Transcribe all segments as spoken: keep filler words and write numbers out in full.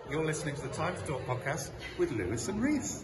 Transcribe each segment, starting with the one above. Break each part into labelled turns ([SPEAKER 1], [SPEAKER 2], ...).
[SPEAKER 1] You're listening to the Time to Talk podcast with Lewis and Reese.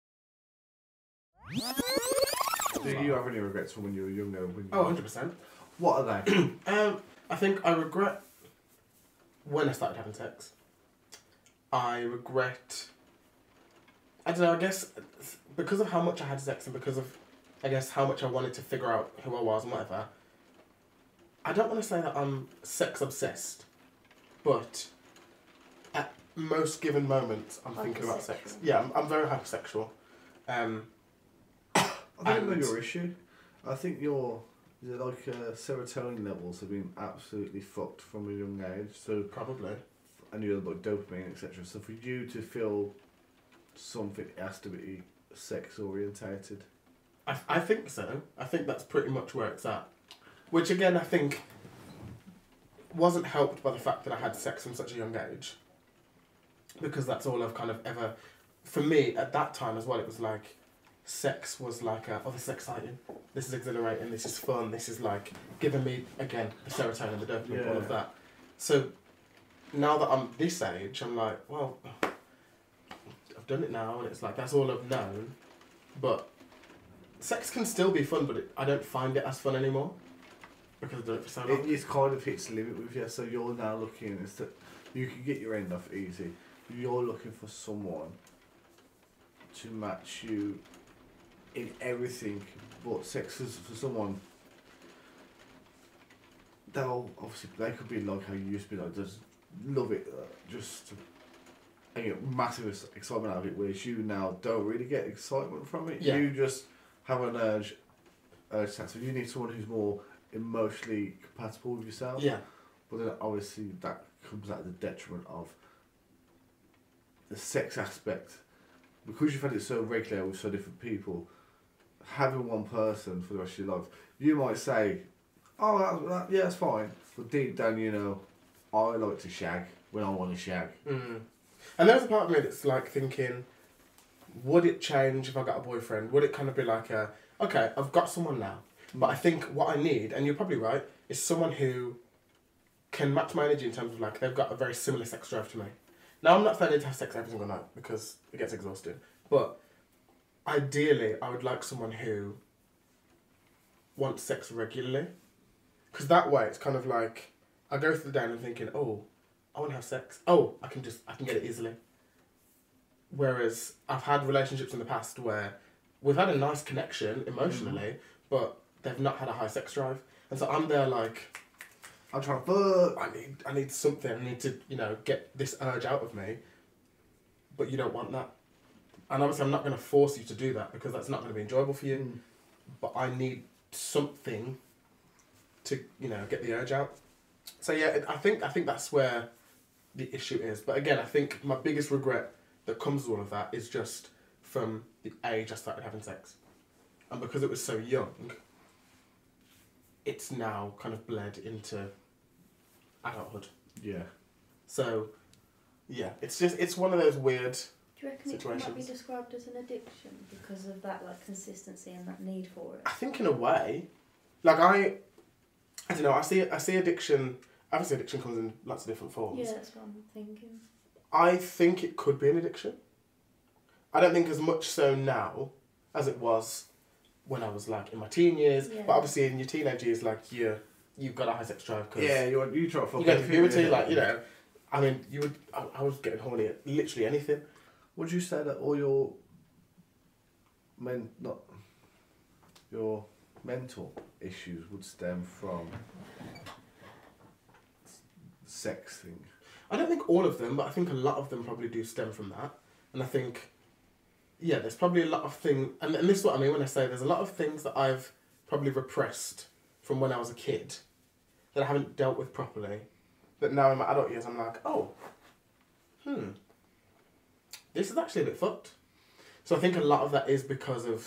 [SPEAKER 2] Do you have any regrets from when you were younger? When you
[SPEAKER 3] Oh, one hundred percent.
[SPEAKER 2] What are they?
[SPEAKER 3] um, I think I regret when I started having sex. I regret... I don't know, I guess because of how much I had sex and because of, I guess, how much I wanted to figure out who I was and whatever, I don't want to say that I'm sex obsessed, but at most given moments, I'm thinking about sex. Yeah, I'm, I'm very hypersexual. Um,
[SPEAKER 2] I don't know
[SPEAKER 3] and-
[SPEAKER 2] your issue. I think your is it like uh, serotonin levels have been absolutely fucked from a young age. So
[SPEAKER 3] Probably.
[SPEAKER 2] and you're like dopamine, et cetera. So for you to feel something, it has to be sex orientated.
[SPEAKER 3] I, I think so. I think that's pretty much where it's at. Which again, I think wasn't helped by the fact that I had sex from such a young age. Because that's all I've kind of ever... For me, at that time as well, it was like... Sex was like, a, oh, this is exciting. This is exhilarating. This is fun. This is like giving me, again, the serotonin, the dopamine, all of
[SPEAKER 2] Yeah.
[SPEAKER 3] that. So now that I'm this age, I'm like, well, I've done it now, and it's like, that's all I've known. But sex can still be fun, but it, I don't find it as fun anymore. Because I've done it for so long.
[SPEAKER 2] It, it's kind of hits the limit with you. So you're now looking, is that you can get your end off easy. You're looking for someone to match you in everything, but sex is for someone. They'll obviously they could be like how you used to be, like just love it, uh, just and get massive ex- excitement out of it. Whereas you now don't really get excitement from it.
[SPEAKER 3] Yeah.
[SPEAKER 2] You just have an urge, urge to. So you need someone who's more emotionally compatible with yourself.
[SPEAKER 3] Yeah.
[SPEAKER 2] But then obviously that comes at the detriment of the sex aspect. Because you've had it so regular with so different people, having one person for the rest of your life, you might say, oh, that, that, yeah, that's fine. But deep down, you know, I like to shag when I want to shag.
[SPEAKER 3] Mm. And there's a part of me that's like thinking, would it change if I got a boyfriend? Would it kind of be like a, okay, I've got someone now, but I think what I need, and you're probably right, is someone who can match my energy in terms of like, they've got a very similar sex drive to me. Now, I'm not saying I need to have sex every single night because it gets exhausting, but ideally, I would like someone who wants sex regularly. Because that way, it's kind of like, I go through the day and I'm thinking, oh, I want to have sex. Oh, I can just, I can get it easily. Whereas I've had relationships in the past where we've had a nice connection emotionally, mm. but they've not had a high sex drive. And so I'm there like,
[SPEAKER 2] I'm trying to fuck.
[SPEAKER 3] I need, I need something. I need to, you know, get this urge out of me. But you don't want that. And obviously I'm not going to force you to do that because that's not going to be enjoyable for you.
[SPEAKER 2] Mm.
[SPEAKER 3] But I need something to, you know, get the urge out. So yeah, I think I think that's where the issue is. But again, I think my biggest regret that comes with all of that is just from the age I started having sex. And because it was so young, it's now kind of bled into adulthood.
[SPEAKER 2] Yeah.
[SPEAKER 3] So, yeah, it's just, it's one of those weird
[SPEAKER 4] Do you reckon it might be described as an addiction because of that like consistency and that need for it?
[SPEAKER 3] I think in a way, like I, I don't know, I see I see addiction, obviously addiction comes in lots of different forms.
[SPEAKER 4] Yeah, that's what I'm thinking.
[SPEAKER 3] I think it could be an addiction. I don't think as much so now as it was when I was like in my teen years,
[SPEAKER 4] Yeah.
[SPEAKER 3] but obviously in your teenage years, like you you've got a high sex drive because
[SPEAKER 2] Yeah, you you try to fuck
[SPEAKER 3] you go to
[SPEAKER 2] everything,
[SPEAKER 3] puberty,
[SPEAKER 2] yeah.
[SPEAKER 3] like, you know, I mean, you would, I, I was getting horny at literally anything.
[SPEAKER 2] Would you say that all your men, not your mental issues would stem from sex thing?
[SPEAKER 3] I don't think all of them, but I think a lot of them probably do stem from that. And I think, yeah, there's probably a lot of things, and, and this is what I mean when I say there's a lot of things that I've probably repressed from when I was a kid that I haven't dealt with properly, that now in my adult years I'm like, oh, hmm, this is actually a bit fucked. So I think a lot of that is because of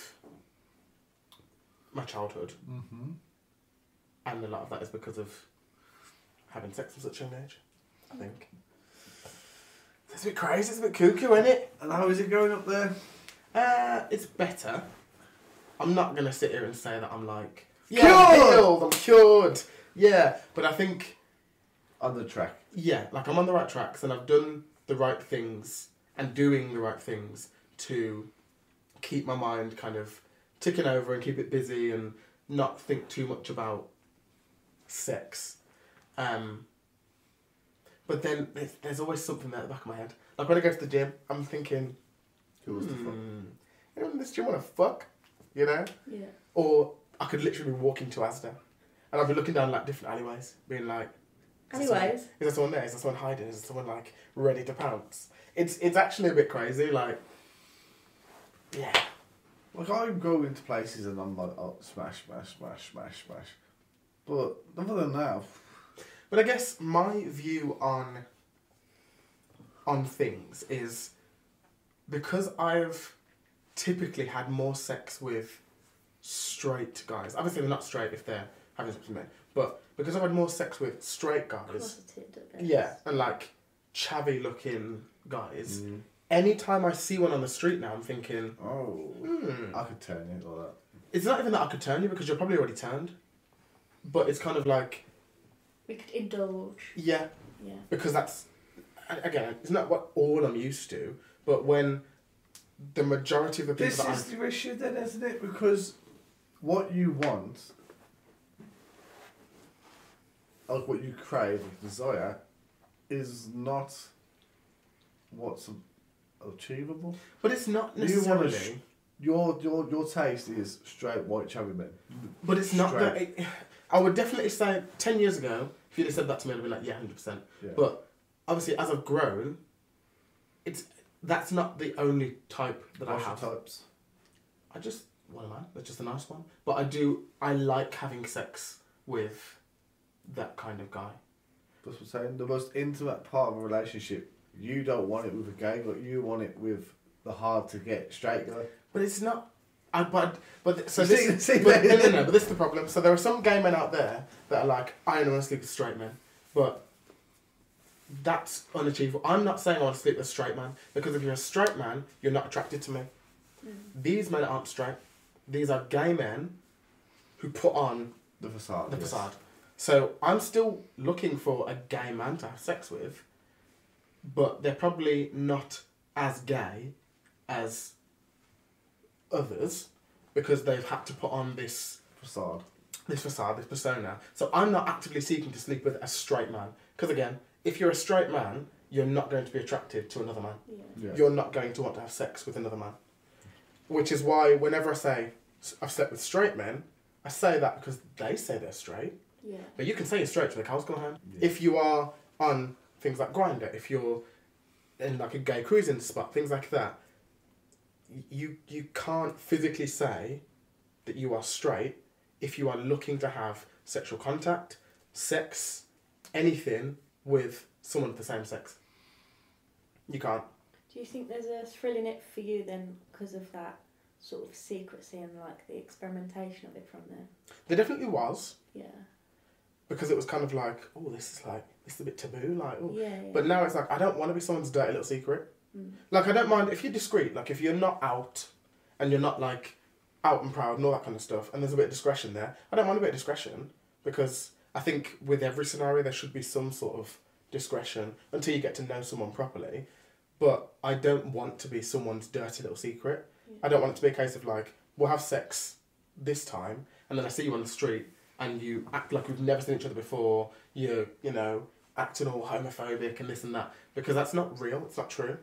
[SPEAKER 3] my childhood.
[SPEAKER 2] Mm-hmm.
[SPEAKER 3] And a lot of that is because of having sex at such a young age, I think. It's a bit crazy, it's a bit cuckoo, isn't it?
[SPEAKER 2] And how is it going up there?
[SPEAKER 3] Uh, it's better. I'm not going to sit here and say that I'm like, yeah,
[SPEAKER 2] Cured!
[SPEAKER 3] I'm healed, I'm cured. Yeah, but I think,
[SPEAKER 2] On the track.
[SPEAKER 3] yeah, like I'm on the right tracks and I've done the right things and doing the right things to keep my mind kind of ticking over and keep it busy and not think too much about sex. Um, but then there's, there's always something there at the back of my head. Like when I go to the gym, I'm thinking,
[SPEAKER 2] Who was the fuck?
[SPEAKER 3] hmm, anyone in this gym want to fuck? You know?
[SPEAKER 4] Yeah.
[SPEAKER 3] Or I could literally be walking to Asda and I'll be looking down like different alleyways, being like, is there someone-
[SPEAKER 4] Anyways.
[SPEAKER 3] is there someone there? Is there someone hiding? Is there someone like ready to pounce? It's it's actually a bit crazy. Like, yeah,
[SPEAKER 2] Like I go into places and I'm like, oh, smash, smash, smash, smash, smash. But other than that,
[SPEAKER 3] but I guess my view on on things is because I've typically had more sex with straight guys. Obviously, they're not straight if they're having sex with me, but because I've had more sex with straight guys,
[SPEAKER 4] Closeted, I guess.
[SPEAKER 3] yeah, and like chavvy looking guys.
[SPEAKER 2] mm,
[SPEAKER 3] Anytime I see one on the street now, I'm thinking,
[SPEAKER 2] oh,
[SPEAKER 3] hmm.
[SPEAKER 2] I could turn it like that.
[SPEAKER 3] It's not even that I could turn you because you're probably already turned. But it's kind of like,
[SPEAKER 4] We could indulge.
[SPEAKER 3] yeah,
[SPEAKER 4] Yeah.
[SPEAKER 3] because that's, a- again, it's not what all I'm used to, but when the majority of the people
[SPEAKER 2] This
[SPEAKER 3] that
[SPEAKER 2] is
[SPEAKER 3] I'm...
[SPEAKER 2] the issue then, isn't it? Because what you want, like what you crave, like desire, is not what's achievable.
[SPEAKER 3] But it's not
[SPEAKER 2] You wanna
[SPEAKER 3] necessarily...
[SPEAKER 2] sh- Your your your taste is straight white chubby men.
[SPEAKER 3] but it's not that...
[SPEAKER 2] Straight.
[SPEAKER 3] It, I would definitely say ten years ago, if you'd have said that to me, I'd have been like, yeah, one hundred percent.
[SPEAKER 2] Yeah.
[SPEAKER 3] But obviously, as I've grown, it's that's not the only type that
[SPEAKER 2] What's
[SPEAKER 3] I
[SPEAKER 2] your
[SPEAKER 3] have.
[SPEAKER 2] types?
[SPEAKER 3] I just, what am I? That's just a nice one. But I do, I like having sex with that kind of guy.
[SPEAKER 2] That's what I'm saying. The most intimate part of a relationship, you don't want it with a gay guy. You want it with the hard to get straight guy.
[SPEAKER 3] But it's not. I but but so
[SPEAKER 2] You
[SPEAKER 3] this.
[SPEAKER 2] see- see
[SPEAKER 3] but,
[SPEAKER 2] that?
[SPEAKER 3] no, no, no. But this is the problem. So there are some gay men out there that are like, I only want to sleep with straight men, but that's unachievable. I'm not saying I want to sleep with a straight man because if you're a straight man, you're not attracted to me.
[SPEAKER 4] Mm.
[SPEAKER 3] These men aren't straight. These are gay men who put on
[SPEAKER 2] The facade.
[SPEAKER 3] the
[SPEAKER 2] yes.
[SPEAKER 3] facade. So I'm still looking for a gay man to have sex with, but they're probably not as gay as others because they've had to put on this
[SPEAKER 2] Facade.
[SPEAKER 3] this facade, this persona. So I'm not actively seeking to sleep with a straight man because again, if you're a straight man, you're not going to be attracted to another man.
[SPEAKER 4] Yeah.
[SPEAKER 2] Yeah.
[SPEAKER 3] You're not going to want to have sex with another man. Which is why whenever I say I've slept with straight men, I say that because they say they're straight.
[SPEAKER 4] Yeah.
[SPEAKER 3] But you can say you're straight to the cows come home.
[SPEAKER 2] Yeah.
[SPEAKER 3] If you are on things like Grindr, if you're in like a gay cruising spot, things like that, y- you you can't physically say that you are straight if you are looking to have sexual contact, sex, anything with someone of the same sex. You can't.
[SPEAKER 4] Do you think there's a thrill in it for you then because of that sort of secrecy and like the experimentation of it from there?
[SPEAKER 3] There definitely was,
[SPEAKER 4] Yeah.
[SPEAKER 3] because it was kind of like, oh, this is like, this is a bit taboo, like, oh.
[SPEAKER 4] Yeah. yeah.
[SPEAKER 3] But now it's like, I don't want to be someone's dirty little secret.
[SPEAKER 4] Mm.
[SPEAKER 3] Like, I don't mind if you're discreet, like, if you're not out and you're not, like, out and proud and all that kind of stuff, and there's a bit of discretion there, I don't mind a bit of discretion because I think with every scenario there should be some sort of discretion until you get to know someone properly. But I don't want to be someone's dirty little secret.
[SPEAKER 4] Yeah.
[SPEAKER 3] I don't want it to be a case of, like, we'll have sex this time, and then I see you on the street, and you act like we've never seen each other before, you're, you know, acting all homophobic and this and that, because that's not real, it's not true.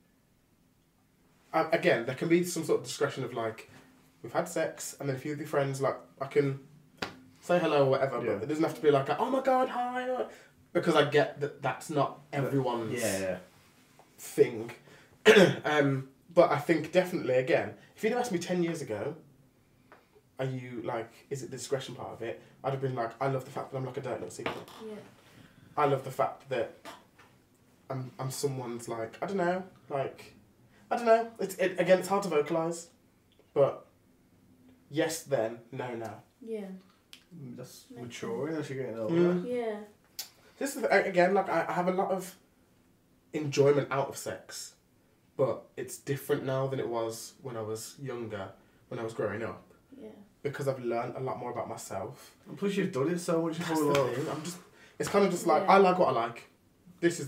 [SPEAKER 3] Uh, again, there can be some sort of discretion of like, we've had sex, and then if you're with your friends, like, I can say hello or whatever,
[SPEAKER 2] Yeah.
[SPEAKER 3] but it doesn't have to be like, a, oh my god, hi, uh," because I get that that's not everyone's
[SPEAKER 2] Yeah.
[SPEAKER 3] thing. um, but I think definitely, again, if you'd asked me ten years ago, are you like, is it the discretion part of it? I'd have been like, I love the fact that I'm like a dirty little secret.
[SPEAKER 4] Yeah.
[SPEAKER 3] I love the fact that I'm I'm someone's like, I don't know, like, I don't know. It's it, again, it's hard to vocalise, but yes, then, no, now.
[SPEAKER 4] Yeah.
[SPEAKER 2] That's
[SPEAKER 4] Makes
[SPEAKER 2] maturing as you're getting older.
[SPEAKER 3] Mm.
[SPEAKER 4] Yeah.
[SPEAKER 3] This is the, again, like I, I have a lot of enjoyment out of sex, but it's different now than it was when I was younger, when I was growing up,
[SPEAKER 4] Yeah.
[SPEAKER 3] because I've learned a lot more about myself.
[SPEAKER 2] And plus you've done it so much
[SPEAKER 3] That's
[SPEAKER 2] before.
[SPEAKER 3] the
[SPEAKER 2] Like,
[SPEAKER 3] thing. I'm just, it's kind of just like
[SPEAKER 4] Yeah.
[SPEAKER 3] I like what I like. This is that.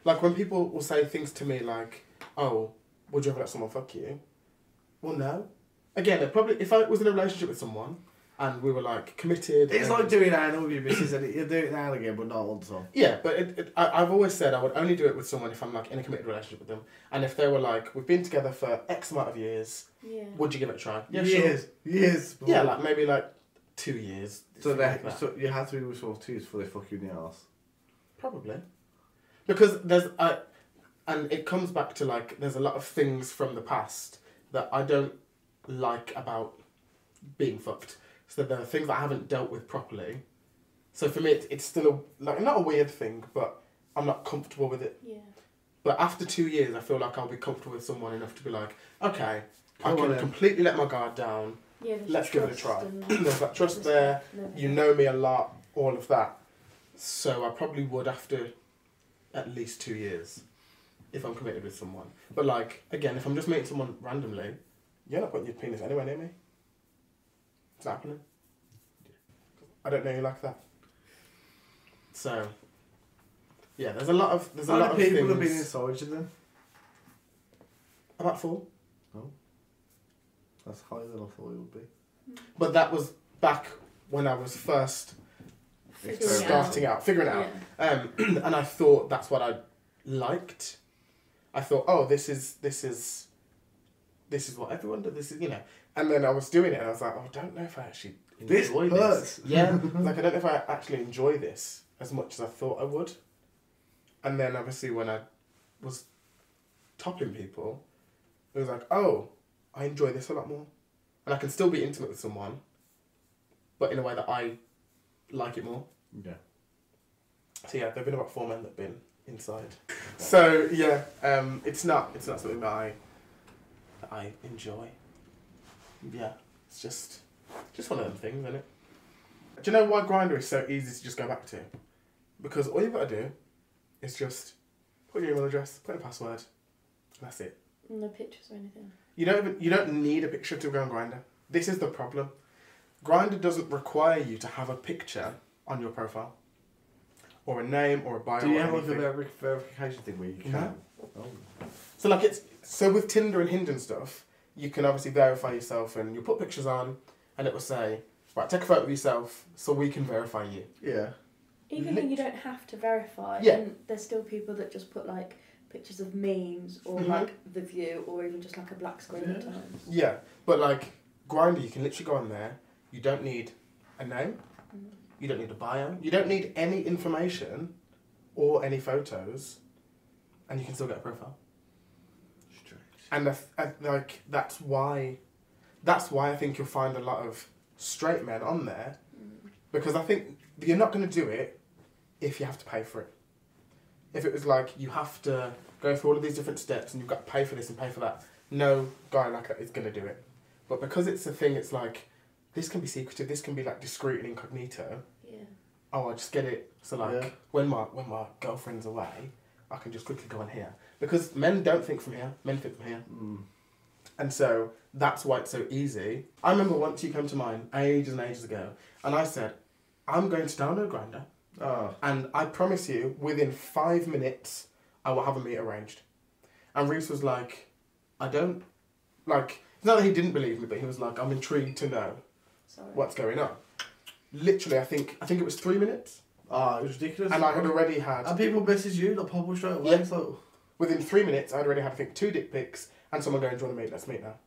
[SPEAKER 3] Like when people will say things to me like, "Oh, would you ever let someone fuck you?" Well, no. Again, it probably if I was in a relationship with someone and we were like committed.
[SPEAKER 2] It's
[SPEAKER 3] and,
[SPEAKER 2] like doing anal with your missus, and you do it now and again, but not all the time.
[SPEAKER 3] Yeah, but it, it, I, I've always said I would only do it with someone if I'm like in a committed relationship with them, and if they were like, we've been together for X amount of years,
[SPEAKER 4] Yeah.
[SPEAKER 3] would you give it a try? Yeah,
[SPEAKER 2] years,
[SPEAKER 3] sure.
[SPEAKER 2] years.
[SPEAKER 3] Yeah, like maybe like two years.
[SPEAKER 2] So,
[SPEAKER 3] something
[SPEAKER 2] they,
[SPEAKER 3] like that.
[SPEAKER 2] so you have to be with someone too before they fuck you in the arse.
[SPEAKER 3] Probably. Because there's I, and it comes back to like there's a lot of things from the past that I don't like about being fucked. So there are things that I haven't dealt with properly. So for me, it's, it's still a, like not a weird thing, but I'm not comfortable with it.
[SPEAKER 4] Yeah.
[SPEAKER 3] But after two years, I feel like I'll be comfortable with someone enough to be like, okay, I
[SPEAKER 2] Come
[SPEAKER 3] can
[SPEAKER 2] on then.
[SPEAKER 3] completely let my guard down.
[SPEAKER 4] Yeah. there's
[SPEAKER 3] Let's give it a
[SPEAKER 4] trust
[SPEAKER 3] try.
[SPEAKER 4] and
[SPEAKER 3] There's that trust there.
[SPEAKER 4] respect and everything.
[SPEAKER 3] You know me a lot, all of that. So I probably would after at least two years if I'm committed with someone. But like, again, if I'm just meeting someone randomly, you're not putting your penis anywhere near me. It's not happening. I don't know you like that. So, yeah, there's a lot of there's a
[SPEAKER 2] How
[SPEAKER 3] lot of
[SPEAKER 2] many people
[SPEAKER 3] things.
[SPEAKER 2] have been inside you then?
[SPEAKER 3] About four.
[SPEAKER 2] That's higher than I thought it would be.
[SPEAKER 3] But that was back when I was first
[SPEAKER 4] Figuring it
[SPEAKER 3] starting out, figuring it out.
[SPEAKER 4] Yeah.
[SPEAKER 3] Um, and I thought that's what I liked. I thought, oh, this is this is this is what everyone does. This is you know. And then I was doing it, and I was like, oh, I don't know if I actually
[SPEAKER 2] This
[SPEAKER 3] enjoy
[SPEAKER 2] hurts.
[SPEAKER 3] this. Yeah, I was like I don't know if I actually enjoy this as much as I thought I would. And then obviously when I was topping people, it was like, oh, I enjoy this a lot more, and I can still be intimate with someone, but in a way that I like it more.
[SPEAKER 2] Yeah.
[SPEAKER 3] So yeah, there've been about four men that've been inside. So yeah, um, it's not it's not something that I that I enjoy. Yeah, it's just just one of them things, isn't it? Do you know why Grindr is so easy to just go back to? Because all you've got to do is just put your email address, put a password, and that's it.
[SPEAKER 4] No pictures or anything.
[SPEAKER 3] You don't even, you don't need a picture to go on Grindr. This is the problem. Grindr doesn't require you to have a picture on your profile, or a name, or a bio.
[SPEAKER 2] Do you
[SPEAKER 3] or
[SPEAKER 2] have like a
[SPEAKER 3] anything.
[SPEAKER 2] veri- verification thing where you can?
[SPEAKER 3] No.
[SPEAKER 2] Oh.
[SPEAKER 3] So like it's so with Tinder and Hinge and stuff, you can obviously verify yourself, and you put pictures on, and it will say, right, take a photo of yourself so we can verify you.
[SPEAKER 2] Yeah.
[SPEAKER 4] Even though you don't have to verify,
[SPEAKER 3] Yeah.
[SPEAKER 4] and there's still people that just put like pictures of memes or
[SPEAKER 3] Mhm.
[SPEAKER 4] like the view or even just like a black screen at
[SPEAKER 2] Yeah.
[SPEAKER 4] times.
[SPEAKER 3] Yeah, but like Grindr, you can literally go on there. You don't need a name.
[SPEAKER 4] Mm.
[SPEAKER 3] You don't need a bio. You don't need any information or any photos, and you can still get a profile.
[SPEAKER 2] Strange.
[SPEAKER 3] And I, th- I, like that's why, that's why I think you'll find a lot of straight men on there,
[SPEAKER 4] Mm.
[SPEAKER 3] because I think you're not going to do it if you have to pay for it. If it was like you have to go through all of these different steps and you've got to pay for this and pay for that, no guy like that is going to do it. But because it's a thing, it's like this can be secretive. This can be like discreet and incognito.
[SPEAKER 4] Yeah.
[SPEAKER 3] Oh, I just get it. So like
[SPEAKER 2] Yeah.
[SPEAKER 3] when my when my girlfriend's away, I can just quickly go on here, because men don't think from here. Men think from here.
[SPEAKER 2] Mm.
[SPEAKER 3] And so that's why it's so easy. I remember once you came to mine ages and ages ago, and I said, I'm going to download Grindr,
[SPEAKER 2] Oh.
[SPEAKER 3] and I promise you, within five minutes, I will have a meet arranged. And Reese was like, I don't, like, it's not that he didn't believe me, but he was like, I'm intrigued to know
[SPEAKER 4] Sorry.
[SPEAKER 3] what's going on. Literally, I think I think it was three minutes,
[SPEAKER 2] Ah, it was ridiculous.
[SPEAKER 3] and I had already had,
[SPEAKER 2] And people message you, like pop up straight away.
[SPEAKER 3] Yeah.
[SPEAKER 2] It's like,
[SPEAKER 3] within three minutes, I'd already had, I think, two dick pics, and someone going, do you want to meet? Let's meet now.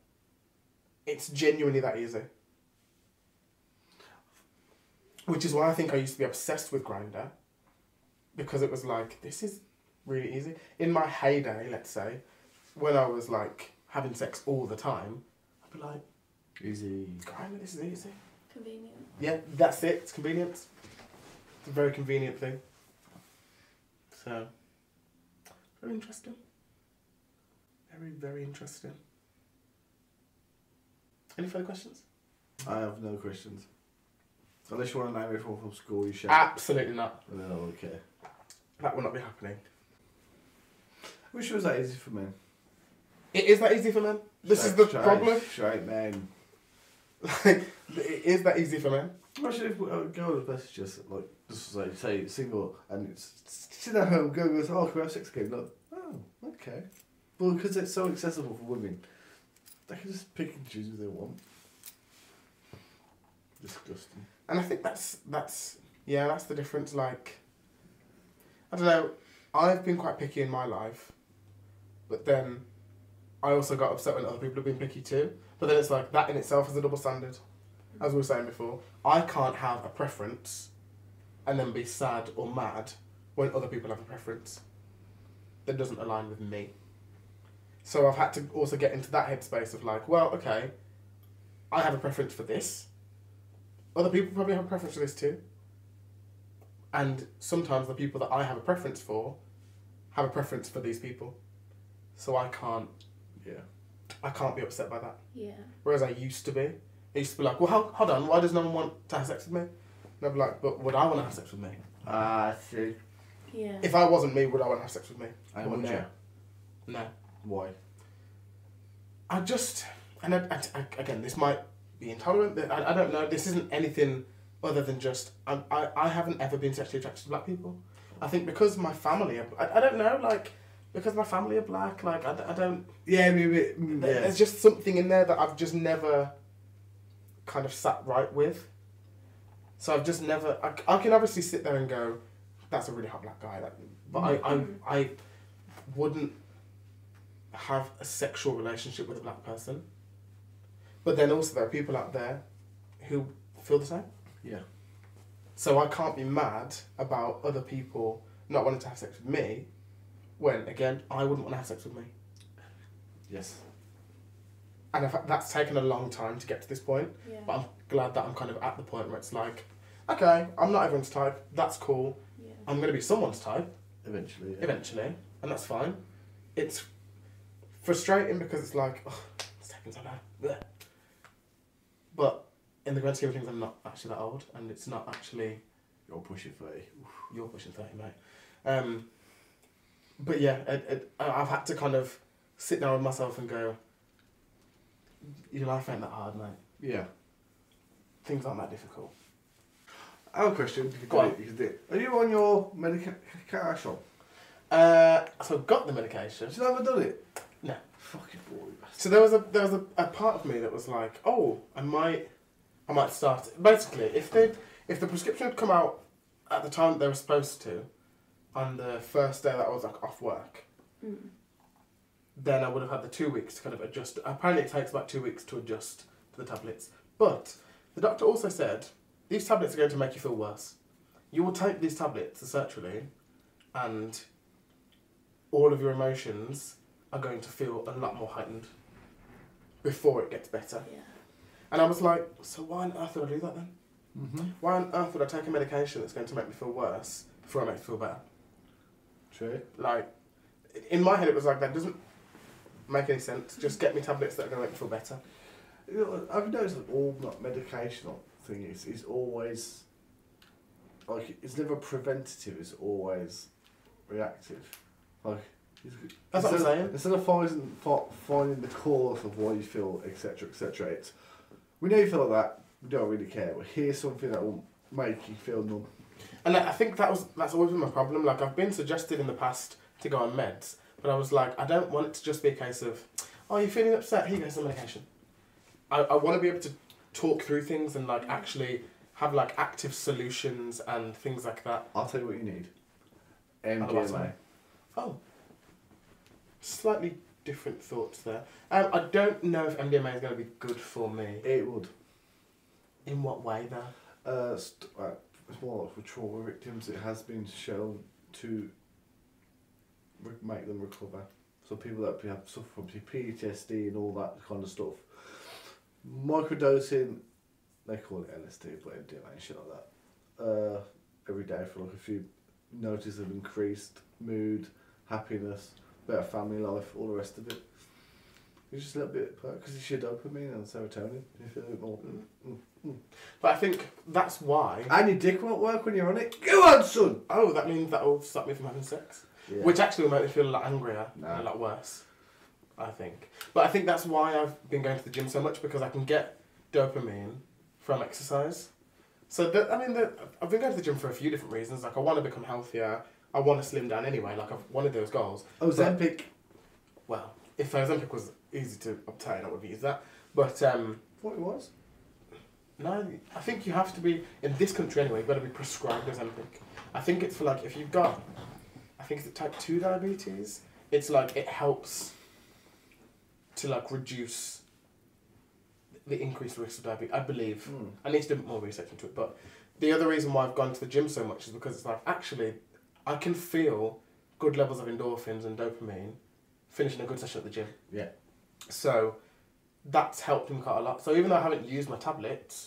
[SPEAKER 3] It's genuinely that easy. Which is why I think I used to be obsessed with Grindr, because it was like, this is really easy. In my heyday, let's say, when I was like having sex all the time, I'd be like,
[SPEAKER 2] easy.
[SPEAKER 3] Grindr, this is easy.
[SPEAKER 4] Convenient.
[SPEAKER 3] Yeah, that's it. It's convenience. It's a very convenient thing. So, very interesting. Very, very interesting. Any further questions?
[SPEAKER 2] I have no questions. Unless you want to name everyone from school, you should.
[SPEAKER 3] Absolutely not.
[SPEAKER 2] No, okay.
[SPEAKER 3] That will not be happening.
[SPEAKER 2] Wish it was that easy for men.
[SPEAKER 3] It is that easy for men. This is the
[SPEAKER 2] Straight-
[SPEAKER 3] problem.
[SPEAKER 2] Straight men.
[SPEAKER 3] Like, it is that easy for men?
[SPEAKER 2] Imagine if a girl was messages like just like say single and it's sit at home, girl goes, oh, can we have sex again? Like, oh, okay. Well, because it's so accessible for women, they can just pick and choose who they want. Disgusting.
[SPEAKER 3] And I think that's that's yeah, that's the difference. Like, I don't know. I've been quite picky in my life, but then I also got upset when other people have been picky too. But then it's like that in itself is a double standard. As we were saying before, I can't have a preference and then be sad or mad when other people have a preference that doesn't align with me. So I've had to also get into that headspace of like, well, okay, I have a preference for this. Other people probably have a preference for this too. And sometimes the people that I have a preference for have a preference for these people. So I can't,
[SPEAKER 2] Yeah.
[SPEAKER 3] I can't be upset by that.
[SPEAKER 4] Yeah.
[SPEAKER 3] Whereas I used to be. I used to be like, well, hold, hold on, why does no one want to have sex with me? And I'd be like, but would I want to have sex with me?
[SPEAKER 2] Ah, I see.
[SPEAKER 4] Yeah.
[SPEAKER 3] If I wasn't me, would I want to have sex with me?
[SPEAKER 2] And
[SPEAKER 3] Or
[SPEAKER 2] would
[SPEAKER 3] no?
[SPEAKER 2] you?
[SPEAKER 3] No.
[SPEAKER 2] Why?
[SPEAKER 3] I just, and I, I, I, again, this might be intolerant. I, I don't know. This isn't anything other than just, I, I, I haven't ever been sexually attracted to black people. I think because my family, are, I, I don't know, like, because my family are black, like, I, I don't,
[SPEAKER 2] Yeah, maybe. mm,
[SPEAKER 3] there-
[SPEAKER 2] Yeah.
[SPEAKER 3] there's just something in there that I've just never kind of sat right with. So I've just never, I, I can obviously sit there and go, that's a really hot black guy, that, but I, I, I wouldn't have a sexual relationship with a black person. But then also there are people out there who feel the same.
[SPEAKER 2] Yeah.
[SPEAKER 3] So I can't be mad about other people not wanting to have sex with me when, again, I wouldn't want to have sex with me.
[SPEAKER 2] Yes.
[SPEAKER 3] And I've, that's taken a long time to get to this point.
[SPEAKER 4] Yeah.
[SPEAKER 3] But I'm glad that I'm kind of at the point where it's like, okay, I'm not everyone's type. That's cool.
[SPEAKER 4] Yeah.
[SPEAKER 3] I'm going to be someone's type
[SPEAKER 2] Eventually. Yeah.
[SPEAKER 3] eventually, and that's fine. It's frustrating because it's like, oh, it's taking so long. Blech. But in the grand scheme of things, I'm not actually that old, and it's not actually.
[SPEAKER 2] You're pushing thirty.
[SPEAKER 3] You're pushing thirty, mate. Um, but yeah, it, it, I- I've had to kind of sit down with myself and go, your life ain't that hard, mate.
[SPEAKER 2] Yeah.
[SPEAKER 3] Things aren't that difficult.
[SPEAKER 2] I have a question. You can
[SPEAKER 3] Go
[SPEAKER 2] do
[SPEAKER 3] on.
[SPEAKER 2] it. You can do it. Are you on your medication?
[SPEAKER 3] Uh, so I've got the medication.
[SPEAKER 2] Have you never done it?
[SPEAKER 3] No.
[SPEAKER 2] Fucking boy.
[SPEAKER 3] So there was a there was a, a part of me that was like, oh, I might, I might start. Basically, if they if the prescription had come out at the time they were supposed to, on the first day that I was like off work,
[SPEAKER 4] Mm.
[SPEAKER 3] then I would have had the two weeks to kind of adjust. Apparently, it takes about two weeks to adjust to the tablets. But the doctor also said these tablets are going to make you feel worse. You will take these tablets, the sertraline, and all of your emotions are going to feel a lot more heightened before it gets better.
[SPEAKER 4] Yeah.
[SPEAKER 3] And I was like, so why on earth would I do that then?
[SPEAKER 2] Mm-hmm.
[SPEAKER 3] Why on earth would I take a medication that's going to make me feel worse before I make me feel better?
[SPEAKER 2] True.
[SPEAKER 3] Like, in my head, it was like, that doesn't make any sense. Just get me tablets that are going to make me feel better.
[SPEAKER 2] You know, I've noticed that all that medicational thing is is always like it's never preventative. It's always reactive. Like it's,
[SPEAKER 3] That's what I'm
[SPEAKER 2] instead-
[SPEAKER 3] saying.
[SPEAKER 2] Instead of finding fi- finding the cause of why you feel, et cetera, et cetera. It's we know you feel like that. We don't really care. But here's something that will make you feel numb.
[SPEAKER 3] And I I think that was that's always been my problem. Like, I've been suggested in the past to go on meds, but I was like, I don't want it to just be a case of, oh, you're feeling upset, here you go, some medication. I, I want to be able to talk through things and like actually have like active solutions and things like that.
[SPEAKER 2] I'll tell you what you need. M
[SPEAKER 3] Oh,
[SPEAKER 2] D
[SPEAKER 3] that's
[SPEAKER 2] M A.
[SPEAKER 3] fine. Oh, slightly different thoughts there. Um, I don't know if M D M A is going to be good for me.
[SPEAKER 2] It would.
[SPEAKER 3] In what way, though?
[SPEAKER 2] Uh, st- uh, it's more like for trauma victims. It has been shown to re- make them recover. So people that have suffer from P T S D and all that kind of stuff. Microdosing, they call it L S D, but M D M A and shit like that. Uh, every day for like a few, notice of increased mood, happiness, better family life, all the rest of it. It's just a little bit because it's your dopamine and serotonin. You feel a bit more. Mm, mm.
[SPEAKER 3] But I think that's why.
[SPEAKER 2] And your dick won't work when you're on it. Go on, son!
[SPEAKER 3] Oh, that means that will stop me from having sex.
[SPEAKER 2] Yeah.
[SPEAKER 3] Which actually will make me feel a lot angrier
[SPEAKER 2] Nah.
[SPEAKER 3] and a lot worse, I think. But I think that's why I've been going to the gym so much, because I can get dopamine from exercise. So that, I mean, the, I've been going to the gym for a few different reasons. Like I want to become healthier. I want to slim down anyway. Like I've one of those goals.
[SPEAKER 2] Ozempic.
[SPEAKER 3] Well, if Ozempic was easy to obtain, I would use that. But um,
[SPEAKER 2] What it was?
[SPEAKER 3] no, I think you have to be in this country anyway. You've got to be prescribed Ozempic. I think it's for like if you've got, I think it's type two diabetes. It's like it helps to like reduce the increased risk of diabetes. I believe.
[SPEAKER 2] Mm.
[SPEAKER 3] I need to do more research into it. But the other reason why I've gone to the gym so much is because it's like actually I can feel good levels of endorphins and dopamine finishing a good session at the gym.
[SPEAKER 2] Yeah.
[SPEAKER 3] So that's helped me quite a lot. So even though I haven't used my tablets,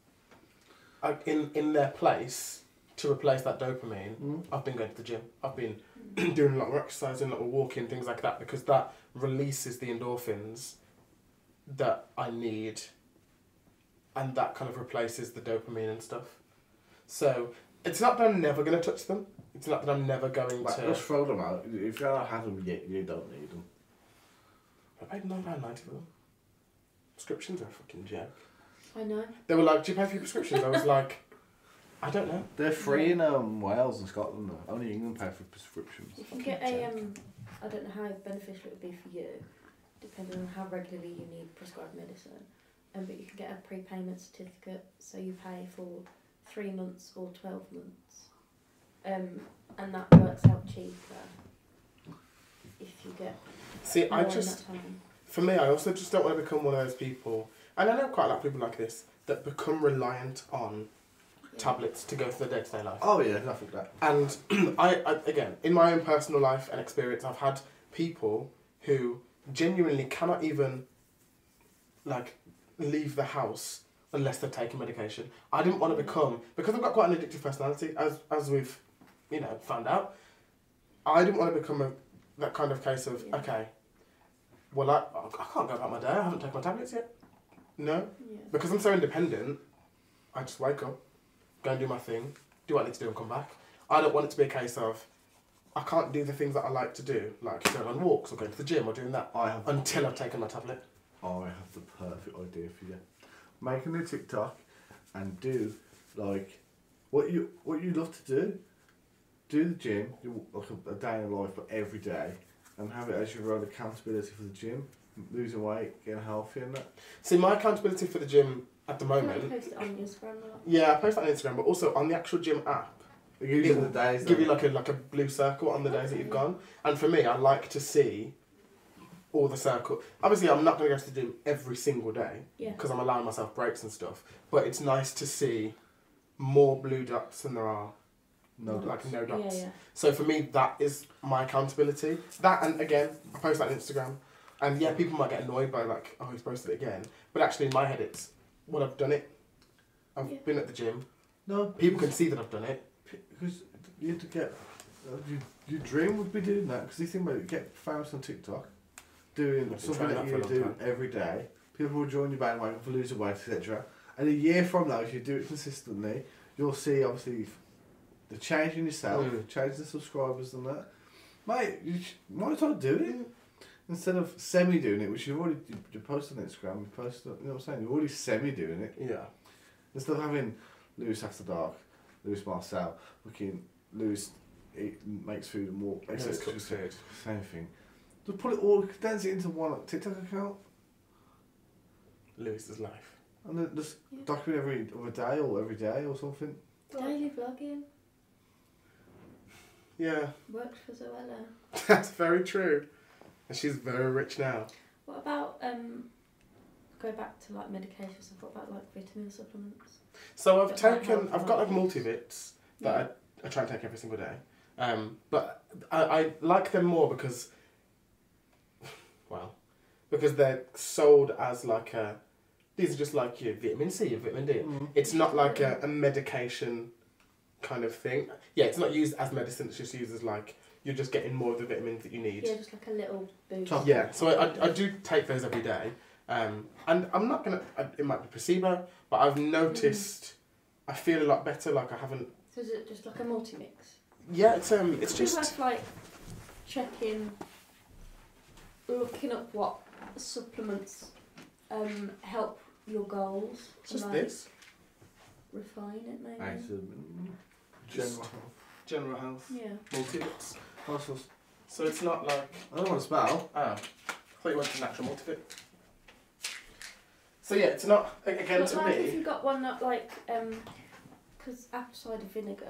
[SPEAKER 3] I, in in their place to replace that dopamine,
[SPEAKER 2] Mm.
[SPEAKER 3] I've been going to the gym. I've been doing a lot more exercise, doing a lot more walking, things like that, because that releases the endorphins that I need, and that kind of replaces the dopamine and stuff. So it's not that I'm never going to touch them. It's not that I'm never going
[SPEAKER 2] Like,
[SPEAKER 3] to.
[SPEAKER 2] just throw them out. If you don't have them yet, you don't need them.
[SPEAKER 3] I paid nine pounds ninety for them. Prescriptions are a fucking joke.
[SPEAKER 4] I know.
[SPEAKER 3] They were like, "Do you pay for your prescriptions?" I was like, "I don't know."
[SPEAKER 2] They're free in um, Wales and Scotland though. Only England pay for prescriptions.
[SPEAKER 4] You can get a um. I don't know how beneficial it would be for you, depending on how regularly you need prescribed medicine. Um, but you can get a prepayment certificate, so you pay for three months or twelve months, um, and that works out cheaper if you get.
[SPEAKER 3] See,
[SPEAKER 4] more
[SPEAKER 3] I
[SPEAKER 4] in
[SPEAKER 3] just,
[SPEAKER 4] that time.
[SPEAKER 3] for me, I also just don't want to become one of those people, and I know quite a lot of people like this, that become reliant on
[SPEAKER 4] Yeah.
[SPEAKER 3] tablets to go through their day-to-day life.
[SPEAKER 2] Oh yeah, nothing like that.
[SPEAKER 3] And I, I, again, in my own personal life and experience, I've had people who genuinely cannot even, like, leave the house unless they're taking medication. I didn't want to become, because I've got quite an addictive personality, as as we've, you know, found out. I didn't want to become a, that kind of case of,
[SPEAKER 4] Yeah.
[SPEAKER 3] okay, well, I, I can't go about my day, I haven't taken my tablets yet. No,
[SPEAKER 4] Yeah.
[SPEAKER 3] because I'm so independent, I just wake up, go and do my thing, do what I need to do and come back. I don't want it to be a case of, I can't do the things that I like to do, like going on walks or going to the gym or doing that,
[SPEAKER 2] I have.
[SPEAKER 3] until I've taken my tablet.
[SPEAKER 2] I have the perfect idea for you. Make a new TikTok and do like what you what you love to do. Do the gym, do like a, a day in life, but every day, and have it as your own accountability for the gym, losing weight, getting healthy, and that.
[SPEAKER 3] See, my accountability for the gym at the
[SPEAKER 4] I feel like
[SPEAKER 3] moment,
[SPEAKER 4] you post it on Instagram a lot.
[SPEAKER 3] yeah, I post that on Instagram, but also on the actual gym app,
[SPEAKER 2] It gives you
[SPEAKER 3] It'll
[SPEAKER 2] the days.
[SPEAKER 3] give
[SPEAKER 2] that-
[SPEAKER 3] you like a like a blue circle on the days that you've gone. And for me, I like to see all the circle. Obviously, I'm not going to go to the gym every single day
[SPEAKER 4] Yeah.
[SPEAKER 3] because I'm allowing myself breaks and stuff. But it's nice to see more blue dots than there are
[SPEAKER 2] no
[SPEAKER 3] like
[SPEAKER 2] dots.
[SPEAKER 3] no
[SPEAKER 4] Yeah,
[SPEAKER 3] dots.
[SPEAKER 4] yeah.
[SPEAKER 3] So for me, that is my accountability. That, and again, I post that on Instagram. And yeah, people might get annoyed by like, oh, he's posted it again. But actually, in my head, it's, well, I've done it. I've
[SPEAKER 4] Yeah.
[SPEAKER 3] been at the gym.
[SPEAKER 2] No,
[SPEAKER 3] People can see that I've done it.
[SPEAKER 2] because you have to get. Uh, you, your dream would be doing that because you think about it, get famous on TikTok, doing
[SPEAKER 3] I've been
[SPEAKER 2] something
[SPEAKER 3] trying
[SPEAKER 2] that
[SPEAKER 3] that for
[SPEAKER 2] you
[SPEAKER 3] a long
[SPEAKER 2] do
[SPEAKER 3] time.
[SPEAKER 2] every day. People will join your bandwagon for losing weight, et cetera. And a year from now, if you do it consistently, you'll see obviously the change in yourself,
[SPEAKER 3] Mm.
[SPEAKER 2] change the subscribers and that. Mate, you sh- might as well do it. Instead of semi doing it, which you've already you, you post on Instagram, you post, you know what I'm saying? You're already semi doing it.
[SPEAKER 3] Yeah.
[SPEAKER 2] Instead of having Lewis After Dark, Lewis Marcel, looking Lewis eat, makes food and walk, et
[SPEAKER 3] Lewis
[SPEAKER 2] cetera.
[SPEAKER 3] cooks food.
[SPEAKER 2] Same thing. Just put it all, condense it into one TikTok account,
[SPEAKER 3] Lewis's life.
[SPEAKER 2] and then just
[SPEAKER 4] Yeah.
[SPEAKER 2] document every other day or every day or something.
[SPEAKER 4] Daily vlogging
[SPEAKER 3] Yeah,
[SPEAKER 4] worked for Zoella.
[SPEAKER 3] that's very true. And she's very rich now.
[SPEAKER 4] What about um? Go back to like medication stuff. What about like vitamin supplements?
[SPEAKER 3] So I've
[SPEAKER 4] But like
[SPEAKER 3] taken,
[SPEAKER 4] health
[SPEAKER 3] I've got like
[SPEAKER 4] benefits.
[SPEAKER 3] multivits that I, I try and take every single day. Um, but I, I like them more because, well, because they're sold as like a, these are just like your vitamin C, your vitamin D.
[SPEAKER 2] Mm.
[SPEAKER 3] It's not like a, a medication kind of thing. Yeah, it's not used as medicine, it's just used as like, you're just getting more of the vitamins that you need.
[SPEAKER 4] Yeah, just like a little boost.
[SPEAKER 2] Top.
[SPEAKER 3] Yeah, so I, I, I do take those every day. Um, and I'm not going to, it might be placebo, but I've noticed I feel a lot better, like I haven't,
[SPEAKER 4] So is it just like a multi-mix?
[SPEAKER 3] yeah, it's um, it's
[SPEAKER 4] It's just
[SPEAKER 3] just,
[SPEAKER 4] worth like checking, looking up what supplements um, help your goals.
[SPEAKER 3] Just
[SPEAKER 4] like,
[SPEAKER 3] this.
[SPEAKER 4] Refine it maybe.
[SPEAKER 2] Accident.
[SPEAKER 3] Just-
[SPEAKER 2] General health.
[SPEAKER 3] General health.
[SPEAKER 4] Yeah.
[SPEAKER 3] Multivits.
[SPEAKER 2] Also,
[SPEAKER 3] So it's not like.
[SPEAKER 2] I don't want to spell.
[SPEAKER 3] Oh. I thought you wanted natural multivit. So yeah, it's not. a- Again,
[SPEAKER 4] But
[SPEAKER 3] to
[SPEAKER 4] like if
[SPEAKER 3] me.
[SPEAKER 4] you got one that like, um, because apple cider vinegar.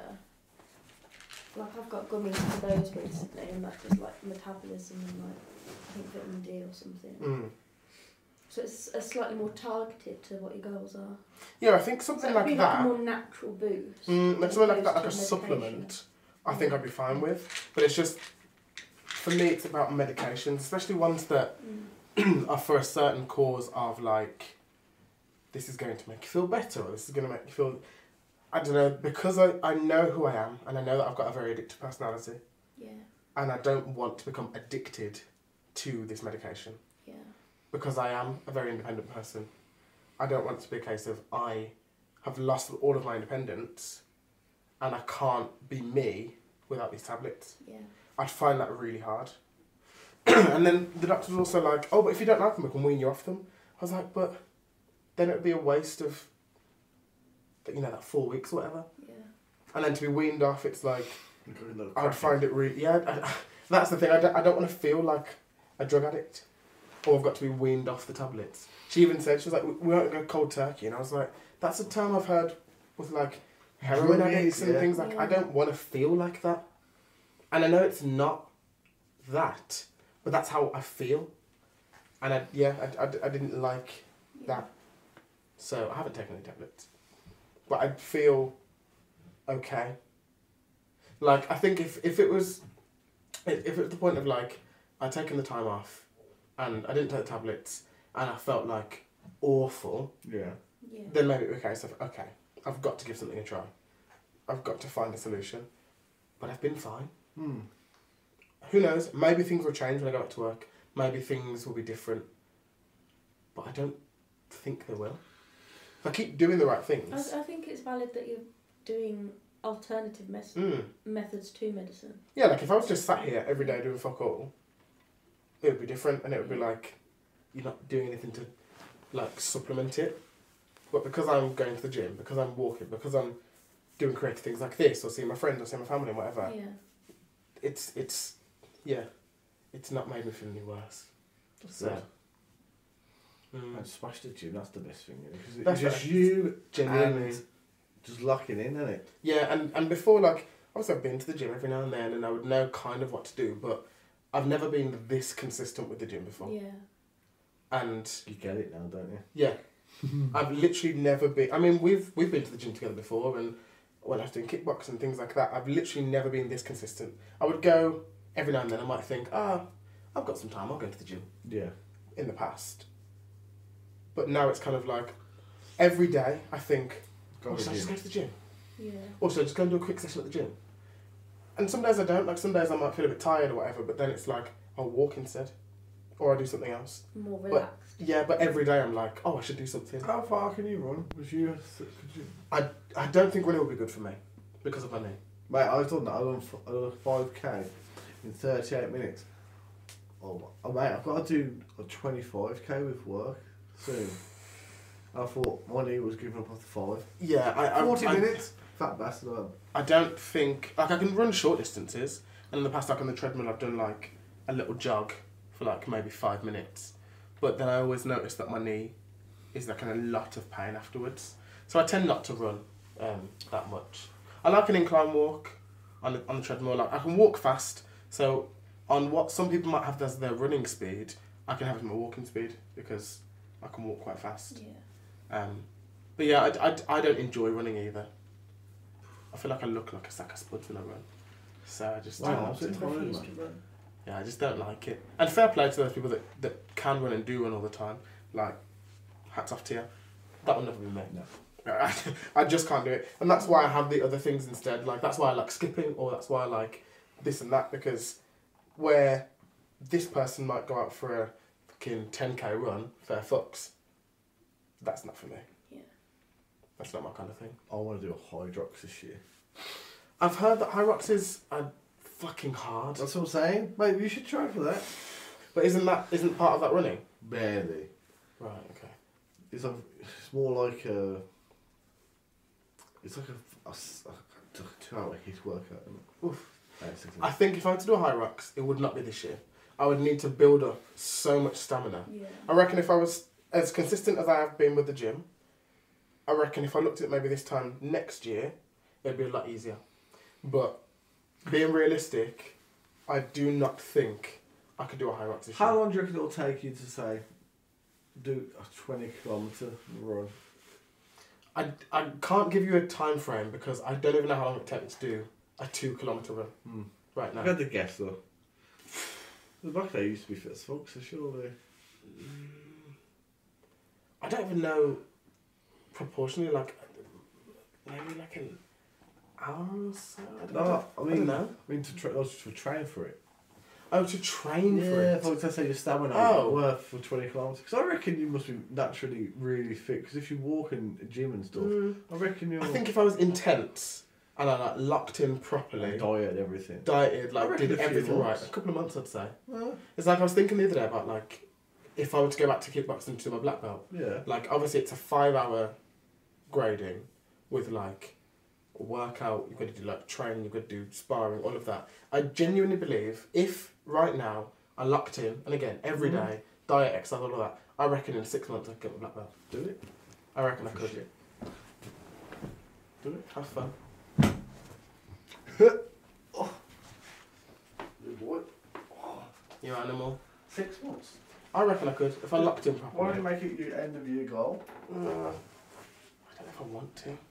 [SPEAKER 4] Like I've got gummies for those recently, and that just like metabolism and like I think vitamin D or something.
[SPEAKER 3] Mm.
[SPEAKER 4] So it's a slightly more targeted to what your goals are.
[SPEAKER 3] Yeah, I think
[SPEAKER 4] So
[SPEAKER 3] something
[SPEAKER 4] it'd
[SPEAKER 3] like
[SPEAKER 4] be
[SPEAKER 3] that.
[SPEAKER 4] like a more natural boost.
[SPEAKER 3] Mm, like
[SPEAKER 4] as
[SPEAKER 3] something like that,
[SPEAKER 4] opposed
[SPEAKER 3] like a
[SPEAKER 4] to
[SPEAKER 3] supplement, I
[SPEAKER 4] Yeah.
[SPEAKER 3] think I'd be fine with. But it's just, for me, it's about medications, especially ones that
[SPEAKER 4] Mm.
[SPEAKER 3] are for a certain cause of like, this is going to make you feel better, or this is going to make you feel, I don't know, because I, I know who I am, and I know that I've got a very addictive personality,
[SPEAKER 4] Yeah,
[SPEAKER 3] and I don't want to become addicted to this medication.
[SPEAKER 4] yeah,
[SPEAKER 3] Because I am a very independent person. I don't want it to be a case of I have lost all of my independence and I can't be me without these tablets.
[SPEAKER 4] yeah.
[SPEAKER 3] I'd find that really hard. And then the doctor was also like, oh, but if you don't like them, we can wean you off them. I was like, but then it would be a waste of, you know, that four weeks or whatever.
[SPEAKER 4] Yeah.
[SPEAKER 3] And then to be weaned off, it's like,
[SPEAKER 2] Including the
[SPEAKER 3] I would find it really, yeah, I, that's the thing. I don't, I don't want to feel like a drug addict. Or I've got to be weaned off the tablets. She even said, she was like, we we won't go cold turkey. And I was like, that's a term I've heard with like heroin
[SPEAKER 2] Druggies,
[SPEAKER 3] addicts and
[SPEAKER 2] yeah.
[SPEAKER 3] things like, I
[SPEAKER 4] Yeah.
[SPEAKER 3] don't want to feel like that. And I know it's not that, but that's how I feel. And I, yeah, I, I, I didn't like
[SPEAKER 4] Yeah.
[SPEAKER 3] that. So I haven't taken any tablets. But I feel okay. Like, I think if, if it was, if if it was the point of like, I'd taken the time off and I didn't take the tablets and I felt like awful,
[SPEAKER 2] Yeah.
[SPEAKER 4] Yeah.
[SPEAKER 3] then maybe it would be a case of, okay, I've got to give something a try. I've got to find a solution. But I've been fine.
[SPEAKER 2] Hmm.
[SPEAKER 3] Who knows? Maybe things will change when I go back to work. Maybe things will be different. But I don't think they will. If I keep doing the right things.
[SPEAKER 4] I, I think it's valid that you're doing alternative mes-
[SPEAKER 3] Mm.
[SPEAKER 4] methods to medicine.
[SPEAKER 3] Yeah, like if I was just sat here every day doing fuck all, it would be different and it would be like, you're not doing anything to like supplement it. But because I'm going to the gym, because I'm walking, because I'm doing creative things like this, or seeing my friends, or seeing my family, and whatever,
[SPEAKER 4] Yeah.
[SPEAKER 3] it's, it's, yeah, it's not made me feel any worse. So, mm.
[SPEAKER 2] And smash the gym, that's the best thing. Because
[SPEAKER 3] That's
[SPEAKER 2] it's just
[SPEAKER 3] right.
[SPEAKER 2] you
[SPEAKER 3] Genuinely.
[SPEAKER 2] and just locking in, isn't it?
[SPEAKER 3] Yeah, and, and before, like, obviously I've been to the gym every now and then and I would know kind of what to do, but I've never been this consistent with the gym before.
[SPEAKER 4] Yeah.
[SPEAKER 3] And,
[SPEAKER 2] You get it now, don't you?
[SPEAKER 3] yeah, I've literally never been, I mean, we've we've been to the gym together before, and when I was doing kickboxing and things like that, I've literally never been this consistent. I would go every now and then, I might think, ah, I've got some time, I'll go to the gym,
[SPEAKER 2] Yeah.
[SPEAKER 3] in the past. But now it's kind of like, every day I think,
[SPEAKER 2] Go
[SPEAKER 3] oh,
[SPEAKER 2] to
[SPEAKER 3] should I
[SPEAKER 2] the
[SPEAKER 3] just
[SPEAKER 2] gym.
[SPEAKER 3] go to the gym?
[SPEAKER 4] Yeah.
[SPEAKER 3] Or should I just go and do a quick session at the gym? And some days I don't, like some days I might feel a bit tired or whatever, but then it's like, I'll walk instead. Or I'll do something else.
[SPEAKER 4] More
[SPEAKER 3] But-
[SPEAKER 4] relaxed.
[SPEAKER 3] Yeah, but every day I'm like, oh, I should do something.
[SPEAKER 2] How far can you run? Was you, could you?
[SPEAKER 3] I, I don't think running will be good for me because of my knee.
[SPEAKER 2] Mate, I've done that. I've done, f- I've done a five K in thirty-eight minutes. Oh, oh, mate, I've got to do a twenty-five K with work soon. I thought my knee was giving up after five.
[SPEAKER 3] Yeah, I, I,
[SPEAKER 2] forty
[SPEAKER 3] I,
[SPEAKER 2] minutes? Fat bastard. I am.
[SPEAKER 3] I don't think, like I can run short distances, and in the past like on the treadmill I've done like a little jog for like maybe five minutes. But then I always notice that my knee is like in a lot of pain afterwards. So I tend not to run um, that much. I like an incline walk on the, on the treadmill. Like I can walk fast. So on what some people might have as their running speed, I can have it as my walking speed because I can walk quite fast.
[SPEAKER 4] Yeah.
[SPEAKER 3] Um, but yeah, I, I, I don't enjoy running either. I feel like I look like a sack of spuds when I run. So I just
[SPEAKER 2] Wow,
[SPEAKER 3] don't
[SPEAKER 2] that's
[SPEAKER 3] like
[SPEAKER 2] it.
[SPEAKER 3] it.
[SPEAKER 2] Fine,
[SPEAKER 4] Refuse
[SPEAKER 2] man.
[SPEAKER 4] to run.
[SPEAKER 3] Yeah, I just don't like it. And fair play to those people that, that can run and do run all the time. Like, hats off to you. That will never be me.
[SPEAKER 2] No.
[SPEAKER 3] I, I just can't do it. And that's why I have the other things instead. Like, that's why I like skipping, or that's why I like this and that, because where this person might go out for a fucking ten K run, fair fucks, that's not for me.
[SPEAKER 4] Yeah.
[SPEAKER 3] That's not my kind of thing.
[SPEAKER 2] I want to do a Hydrox this year.
[SPEAKER 3] I've heard that Hyroxes are fucking hard.
[SPEAKER 2] That's what I'm saying. Mate, you should try for that.
[SPEAKER 3] But isn't that isn't part of that running?
[SPEAKER 2] Barely.
[SPEAKER 3] Right, okay.
[SPEAKER 2] It's like it's more like a. It's like a, a, s- a two-hour hit workout. Isn't it?
[SPEAKER 3] Oof.
[SPEAKER 2] Basically.
[SPEAKER 3] I think if I had to do a high rocks, it would not be this year. I would need to build up so much stamina.
[SPEAKER 4] Yeah.
[SPEAKER 3] I reckon if I was as consistent as I have been with the gym, I reckon if I looked at maybe this time next year, it'd be a lot easier. But being realistic, I do not think I could do a high rocks this
[SPEAKER 2] How
[SPEAKER 3] year.
[SPEAKER 2] long do you reckon it'll take you to say, do a twenty kilometre run?
[SPEAKER 3] I, I can't give you a time frame because I don't even know how long it takes to do a two kilometre run
[SPEAKER 2] Hmm.
[SPEAKER 3] right now.
[SPEAKER 2] I've had to guess though. The back there used to be fit as fuck, so surely.
[SPEAKER 3] I don't even know proportionally, like, maybe like an hour or so? I don't,
[SPEAKER 2] No,
[SPEAKER 3] I
[SPEAKER 2] I
[SPEAKER 3] don't
[SPEAKER 2] mean,
[SPEAKER 3] know.
[SPEAKER 2] I mean to, tra- I was to train for it.
[SPEAKER 3] Oh, to train for
[SPEAKER 2] Yeah,
[SPEAKER 3] it.
[SPEAKER 2] if I was to say your stamina
[SPEAKER 3] Oh.
[SPEAKER 2] worth for twenty kilometres. Because I reckon you must be naturally really fit. Because if you walk in a gym and stuff,
[SPEAKER 3] Mm,
[SPEAKER 2] I reckon you're.
[SPEAKER 3] I think if I was intense and I like locked in properly,
[SPEAKER 2] diet and everything.
[SPEAKER 3] dieted,
[SPEAKER 2] I
[SPEAKER 3] like
[SPEAKER 2] reckon
[SPEAKER 3] did
[SPEAKER 2] a few
[SPEAKER 3] everything right,
[SPEAKER 2] months.
[SPEAKER 3] a couple of months I'd say.
[SPEAKER 2] Uh,
[SPEAKER 3] It's like I was thinking the other day about like if I were to go back to kickboxing to do my black belt.
[SPEAKER 2] yeah.
[SPEAKER 3] Like obviously it's a five hour grading with like a workout, you've got to do like training, you've got to do sparring, all of that. I genuinely believe if right now I locked in and again every
[SPEAKER 2] Mhm.
[SPEAKER 3] day, diet, exercise, all of that, I reckon in six months I could get my black belt.
[SPEAKER 2] Do it.
[SPEAKER 3] I reckon I
[SPEAKER 2] For
[SPEAKER 3] could.
[SPEAKER 2] shit. Do it.
[SPEAKER 3] Have fun.
[SPEAKER 2] Good boy.
[SPEAKER 3] You animal.
[SPEAKER 2] Six months.
[SPEAKER 3] I reckon I could if I locked in
[SPEAKER 2] Why
[SPEAKER 3] properly.
[SPEAKER 2] don't you make it your end of year goal?
[SPEAKER 3] Uh, I don't know if I want to.